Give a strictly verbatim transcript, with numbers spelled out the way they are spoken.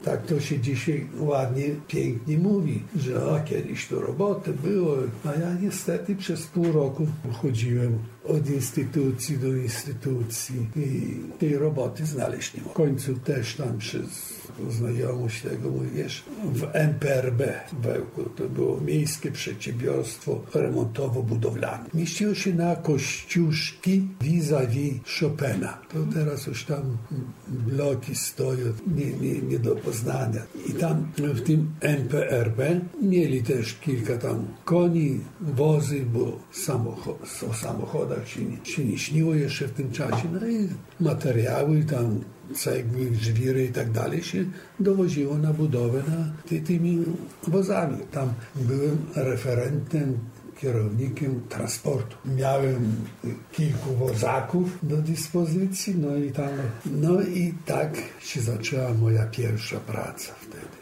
Tak to się dzisiaj ładnie, pięknie mówi, że o, kiedyś to roboty było, a ja niestety przez pół roku chodziłem od instytucji do instytucji i tej roboty znaleźć nie mogłem. W końcu też tam przez znajomość tego, mówisz, w M P R B w Bełku, to było Miejskie Przedsiębiorstwo Remontowo-Budowlane. Mieściło się na Kościuszki vis-a-vis Chopina. To teraz już tam bloki stoją, nie, nie, nie do poznania. I tam w tym M P R B mieli też kilka tam koni, wozy, bo samochod, o samochodach się nie, się nie śniło jeszcze w tym czasie. No i materiały tam, cegły, żwiry i tak dalej się dowoziło na budowę na ty, tymi wozami. Tam byłem referentem, kierownikiem transportu. Miałem kilku wozaków do dyspozycji, no i tam, no i tak się zaczęła moja pierwsza praca wtedy.